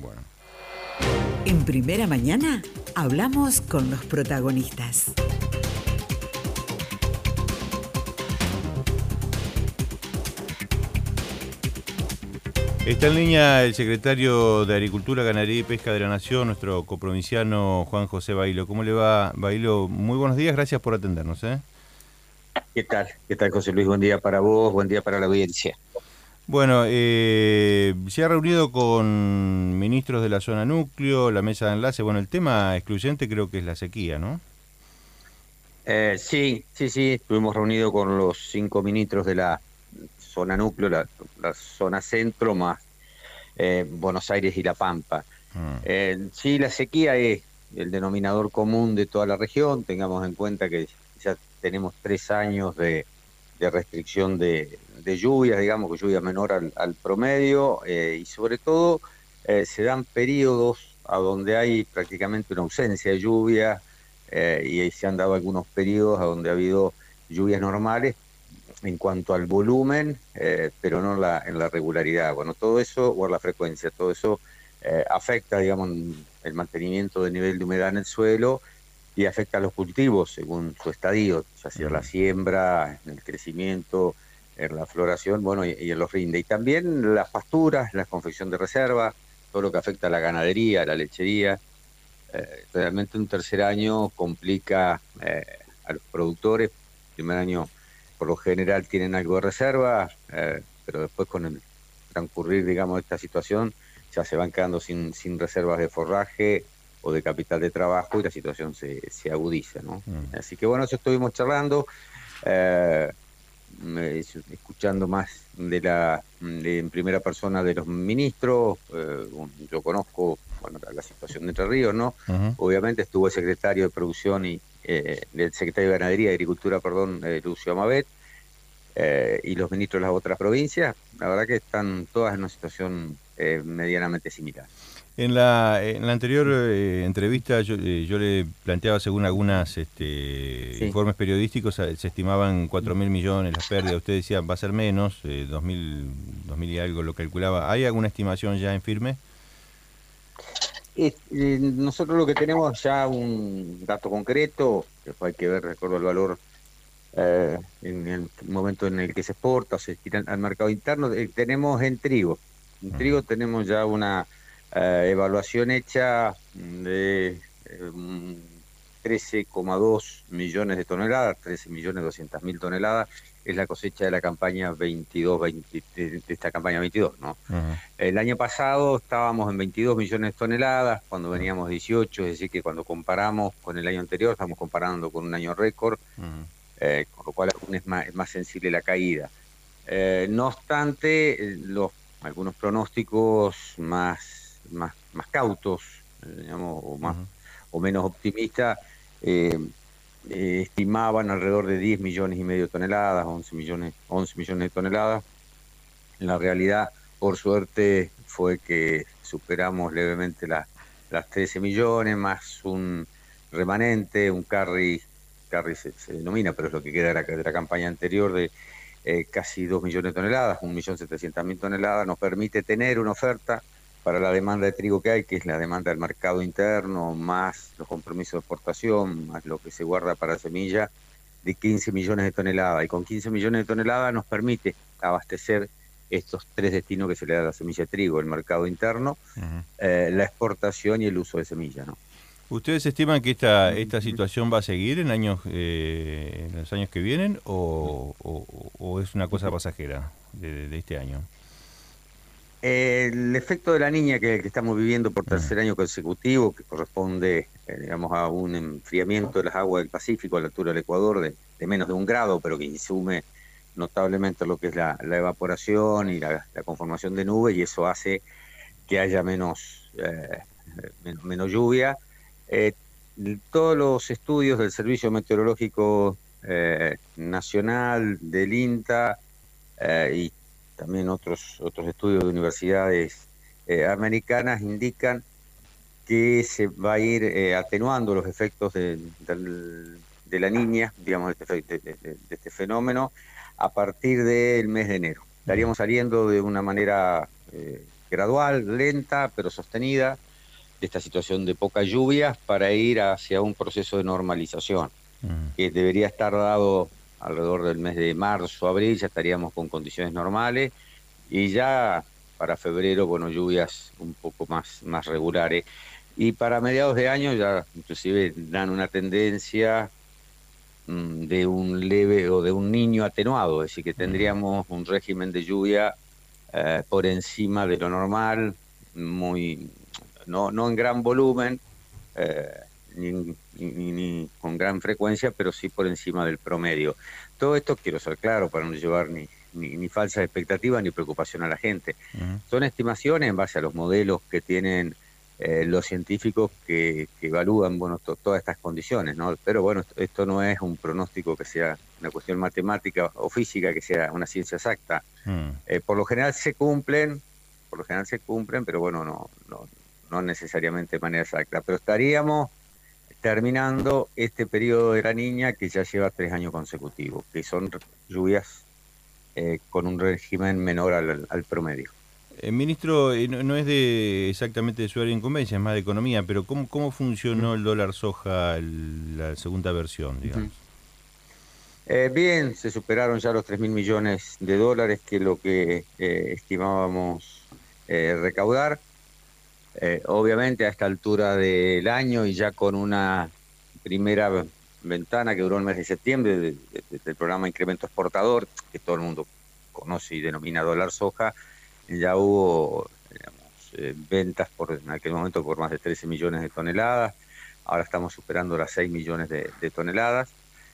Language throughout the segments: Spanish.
Bueno. En Primera Mañana hablamos con los protagonistas. Está en línea el secretario de Agricultura, Ganadería y Pesca de la Nación, nuestro coprovinciano Juan José Bailo. ¿Cómo le va, Bailo? Muy buenos días, gracias por atendernos. ¿Qué tal? ¿Qué tal, José Luis? Buen día para vos, buen día para la audiencia. Bueno, se ha reunido con ministros de la zona núcleo, la mesa de enlace. Bueno, el tema excluyente creo que es la sequía, ¿no? Sí, estuvimos reunidos con los 5 ministros de la zona núcleo, la zona centro, más Buenos Aires y La Pampa. Sí, la sequía es el denominador común de toda la región. Tengamos en cuenta que ya tenemos 3 años de restricción de lluvias, digamos, que lluvia menor al promedio, y sobre todo se dan periodos a donde hay prácticamente una ausencia de lluvia, y se han dado algunos periodos a donde ha habido lluvias normales en cuanto al volumen, pero no en la regularidad. Bueno, todo eso, o la frecuencia, todo eso afecta, digamos, el mantenimiento del nivel de humedad en el suelo y afecta a los cultivos según su estadio, ya sea la siembra, en el crecimiento, en la floración, bueno, y en los rinde. Y también las pasturas, la confección de reserva, todo lo que afecta a la ganadería, a la lechería. Realmente un tercer año complica a los productores. El primer año, por lo general, tienen algo de reserva, pero después con el transcurrir, digamos, de esta situación, ya se van quedando sin reservas de forraje o de capital de trabajo y la situación se agudiza, ¿no? Así que bueno, eso estuvimos charlando, eh, escuchando más en primera persona de los ministros. Yo conozco, bueno, la situación de Entre Ríos, ¿no? Obviamente estuvo el secretario de Producción y el secretario de Ganadería y Agricultura, perdón, Lucio Amabet, y los ministros de las otras provincias. La verdad que están todas en una situación medianamente similar. En la anterior entrevista yo le planteaba, según algunas Sí. informes periodísticos, se estimaban 4.000 millones las pérdidas. Usted decía va a ser menos, 2.000 y algo lo calculaba. ¿Hay alguna estimación ya en firme? Nosotros lo que tenemos ya un dato concreto, después hay que ver, recuerdo el valor en el momento en el que se exporta o se tira al mercado interno. Tenemos en trigo tenemos ya una evaluación hecha de 13,2 millones de toneladas, 13.200.000 toneladas, es la cosecha de la campaña 22, de esta campaña 22, ¿no? El año pasado estábamos en 22 millones de toneladas, cuando veníamos 18, es decir, que cuando comparamos con el año anterior, estamos comparando con un año récord, con lo cual aún es más sensible la caída. No obstante, algunos pronósticos más cautos, digamos, o menos optimistas, estimaban alrededor de 10 millones y medio de toneladas, 11 millones de toneladas. En la realidad, por suerte, fue que superamos levemente las 13 millones, más un remanente, un carry se denomina, pero es lo que queda de la campaña anterior, de casi 2 millones de toneladas, 1.700.000 toneladas. Nos permite tener una oferta para la demanda de trigo que hay, que es la demanda del mercado interno, más los compromisos de exportación, más lo que se guarda para semilla, de 15 millones de toneladas. Y con 15 millones de toneladas nos permite abastecer estos 3 destinos que se le da a la semilla de trigo: el mercado interno, la exportación y el uso de semilla, ¿no? ¿Ustedes estiman que esta situación va a seguir en los años que vienen o es una cosa pasajera de este año? El efecto de la Niña que estamos viviendo por tercer año consecutivo, que corresponde, digamos, a un enfriamiento de las aguas del Pacífico a la altura del Ecuador de menos de 1 grado, pero que insume notablemente lo que es la evaporación y la conformación de nubes, y eso hace que haya menos lluvia. Todos los estudios del Servicio Meteorológico Nacional, del INTA, y también otros estudios de universidades americanas indican que se va a ir atenuando los efectos de la Niña, digamos, de este fenómeno, a partir del mes de enero. Estaríamos saliendo de una manera gradual, lenta, pero sostenida, de esta situación de pocas lluvias para ir hacia un proceso de normalización, que debería estar dado alrededor del mes de marzo, abril, ya estaríamos con condiciones normales, y ya para febrero, bueno, lluvias un poco más regulares. Y para mediados de año ya inclusive dan una tendencia de un leve o de un niño atenuado, es decir, que tendríamos un régimen de lluvia por encima de lo normal, muy no en gran volumen, eh, ni con gran frecuencia, pero sí por encima del promedio. Todo esto quiero ser claro para no llevar ni falsas expectativas ni preocupación a la gente. Son estimaciones en base a los modelos que tienen los científicos que evalúan, bueno, todas estas condiciones, ¿no? Pero bueno, esto no es un pronóstico que sea una cuestión matemática o física, que sea una ciencia exacta. Por lo general se cumplen, pero bueno, no necesariamente de manera exacta. Pero estaríamos terminando este periodo de la Niña que ya lleva 3 años consecutivos, que son lluvias con un régimen menor al promedio. Ministro, no es de exactamente de su área de incumbencia, es más de economía, pero ¿cómo funcionó el dólar soja, la segunda versión, digamos? Bien, se superaron ya los 3.000 millones de dólares, que es lo que estimábamos recaudar. Obviamente a esta altura del año y ya con una primera ventana que duró el mes de septiembre del programa Incremento Exportador, que todo el mundo conoce y denomina dólar soja, ya hubo, digamos, ventas en aquel momento por más de 13 millones de toneladas. Ahora estamos superando las 6 millones de toneladas.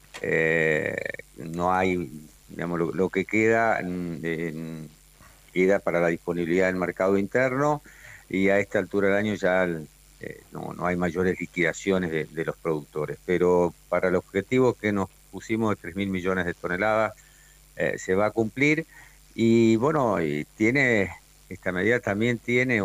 No hay, digamos, lo que queda para la disponibilidad del mercado interno, y a esta altura del año ya no hay mayores liquidaciones de los productores. Pero para el objetivo que nos pusimos de 3.000 millones de toneladas, se va a cumplir. Y bueno, esta medida también tiene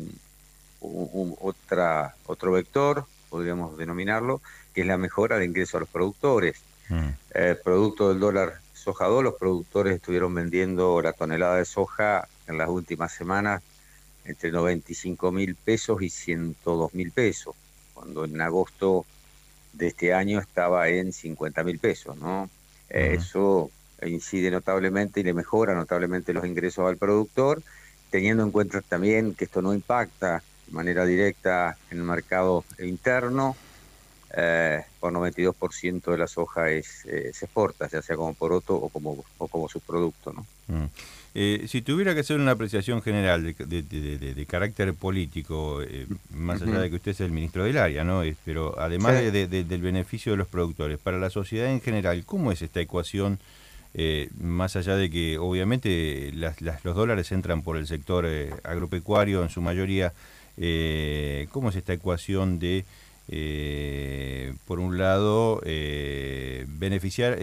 otro vector, podríamos denominarlo, que es la mejora de ingresos a los productores. Producto del dólar soja 2, los productores estuvieron vendiendo la tonelada de soja en las últimas semanas entre 95.000 pesos y 102.000 pesos, cuando en agosto de este año estaba en 50.000 pesos, ¿no? Eso incide notablemente y le mejora notablemente los ingresos al productor, teniendo en cuenta también que esto no impacta de manera directa en el mercado interno. Por 92% de la soja se exporta, ya sea como poroto o como subproducto, ¿no? Si tuviera que hacer una apreciación general de carácter político, más allá de que usted es el ministro del área, ¿no? Pero además Sí. del beneficio de los productores, para la sociedad en general, ¿cómo es esta ecuación? Más allá de que obviamente los dólares entran por el sector agropecuario en su mayoría, ¿cómo es esta ecuación de, por un lado, beneficiar,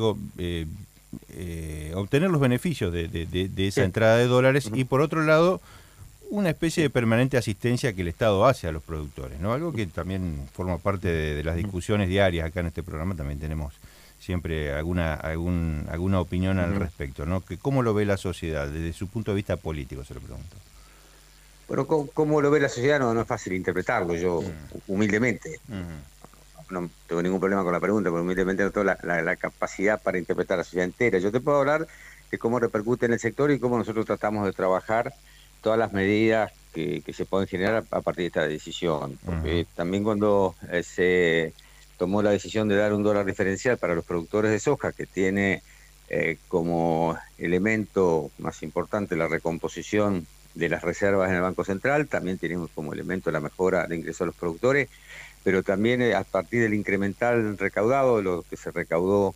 obtener los beneficios de esa entrada de dólares, y por otro lado una especie de permanente asistencia que el Estado hace a los productores, ¿no? Algo que también forma parte de las discusiones diarias acá en este programa. También tenemos siempre alguna opinión al respecto, ¿no? ¿Cómo lo ve la sociedad desde su punto de vista político? Se lo pregunto. Bueno, ¿cómo lo ve la sociedad? No es fácil interpretarlo. Yo, humildemente, no tengo ningún problema con la pregunta, pero humildemente no tengo la capacidad para interpretar a la sociedad entera. Yo te puedo hablar de cómo repercute en el sector y cómo nosotros tratamos de trabajar todas las medidas que se pueden generar a partir de esta decisión. Porque también cuando se tomó la decisión de dar un dólar diferencial para los productores de soja, que tiene como elemento más importante la recomposición de las reservas en el Banco Central, también tenemos como elemento la mejora de ingresos a los productores, pero también a partir del incremental recaudado, lo que se recaudó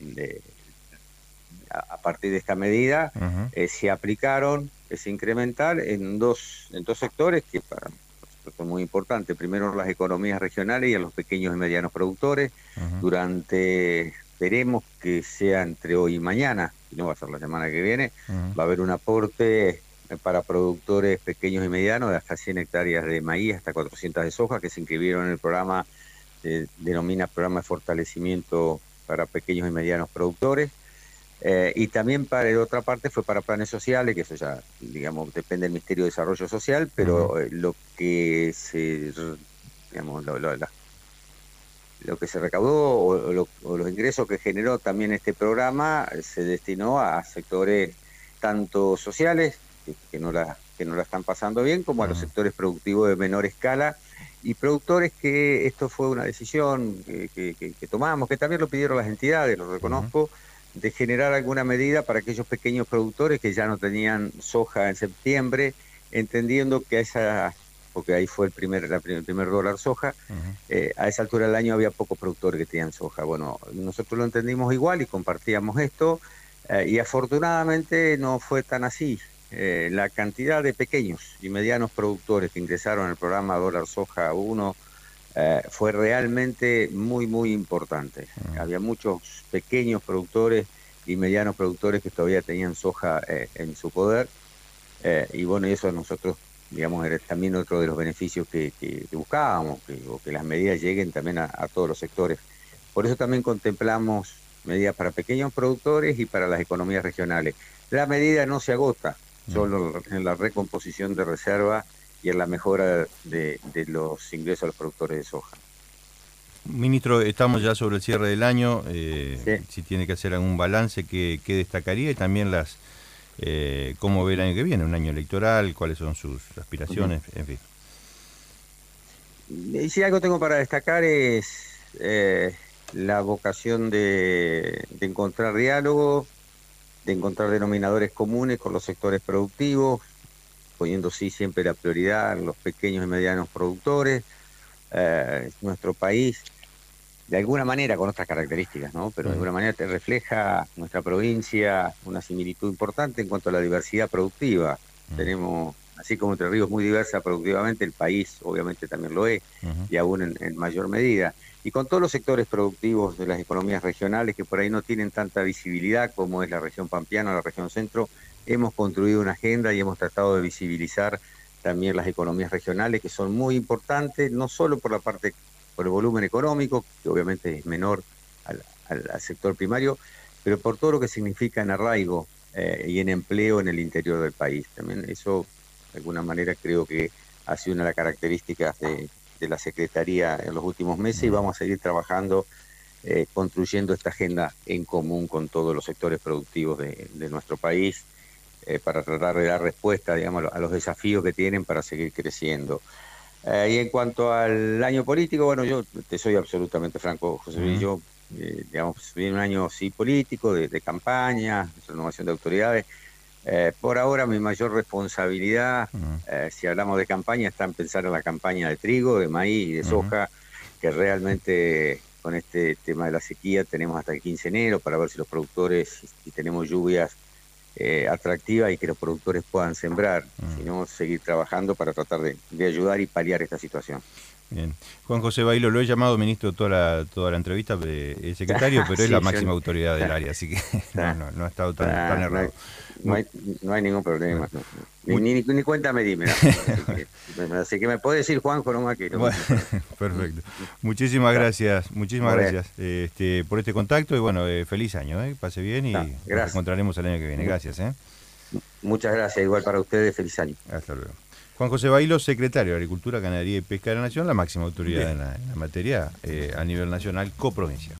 a partir de esta medida, se aplicaron ese incremental en dos sectores que para nosotros son muy importantes. Primero, las economías regionales y a los pequeños y medianos productores. Esperemos que sea entre hoy y mañana, si no va a ser la semana que viene, va a haber un aporte para productores pequeños y medianos de hasta 100 hectáreas de maíz, hasta 400 de soja, que se inscribieron en el programa, denomina Programa de Fortalecimiento para Pequeños y Medianos Productores. Y también de otra parte fue para planes sociales, que eso ya, digamos, depende del Ministerio de Desarrollo Social, pero lo que se, digamos, lo que se recaudó o los ingresos que generó también este programa se destinó a sectores tanto sociales, que no la están pasando bien, como a los sectores productivos de menor escala, y productores que esto fue una decisión que tomamos, que también lo pidieron las entidades, lo reconozco, de generar alguna medida para aquellos pequeños productores que ya no tenían soja en septiembre, entendiendo que porque ahí fue el primer dólar soja, a esa altura del año había pocos productores que tenían soja. Bueno, nosotros lo entendimos igual y compartíamos esto, y afortunadamente no fue tan así. La cantidad de pequeños y medianos productores que ingresaron al programa Dólar Soja 1 fue realmente muy, muy importante. Había muchos pequeños productores y medianos productores que todavía tenían soja en su poder, y bueno, y eso a nosotros, digamos, era también otro de los beneficios que buscábamos, que las medidas lleguen también a todos los sectores. Por eso también contemplamos medidas para pequeños productores y para las economías regionales. La medida no se agota solo en la recomposición de reserva y en la mejora de los ingresos a los productores de soja. Ministro, estamos ya sobre el cierre del año, Sí. si tiene que hacer algún balance, ¿qué destacaría? Y también cómo ve el año que viene, un año electoral, cuáles son sus aspiraciones, en fin. Y si algo tengo para destacar es la vocación de encontrar diálogo, de encontrar denominadores comunes con los sectores productivos, poniendo sí siempre la prioridad en los pequeños y medianos productores. Nuestro país, de alguna manera, con otras características, ¿no? Pero de alguna manera te refleja nuestra provincia una similitud importante en cuanto a la diversidad productiva. Tenemos, así como Entre Ríos es muy diversa productivamente, el país obviamente también lo es, y aún en mayor medida. Y con todos los sectores productivos de las economías regionales que por ahí no tienen tanta visibilidad como es la región pampeana o la región centro, hemos construido una agenda y hemos tratado de visibilizar también las economías regionales, que son muy importantes, no solo por el volumen económico, que obviamente es menor al sector primario, pero por todo lo que significa en arraigo y en empleo en el interior del país. También eso, de alguna manera, creo que ha sido una de las características de la Secretaría en los últimos meses, y vamos a seguir trabajando, construyendo esta agenda en común con todos los sectores productivos de nuestro país, para tratar de dar respuesta, digamos, a los desafíos que tienen para seguir creciendo. Y en cuanto al año político, bueno, yo te soy absolutamente franco, José Luis, yo, digamos, viene un año sí político, de campaña, renovación de autoridades. Por ahora mi mayor responsabilidad, si hablamos de campaña, está en pensar en la campaña de trigo, de maíz y de soja, que realmente con este tema de la sequía tenemos hasta el 15 de enero para ver si los productores, si tenemos lluvias atractiva y que los productores puedan sembrar, sino seguir trabajando para tratar de ayudar y paliar esta situación. Bien. Juan José Bailo, lo he llamado ministro toda la entrevista, el secretario, pero Sí, es la máxima autoridad del área, así que no ha estado tan errado. No hay ningún problema. Ni cuenta me di, mirá. Así que me puede decir Juanjo nomás que no. Bueno, perfecto. Muchísimas gracias por este contacto y bueno, feliz año, pase bien y nos encontraremos el año que viene. Gracias. Muchas gracias, igual para ustedes, feliz año. Hasta luego. Juan José Bailo, secretario de Agricultura, Ganadería y Pesca de la Nación, la máxima autoridad en la materia a nivel nacional, coprovincia.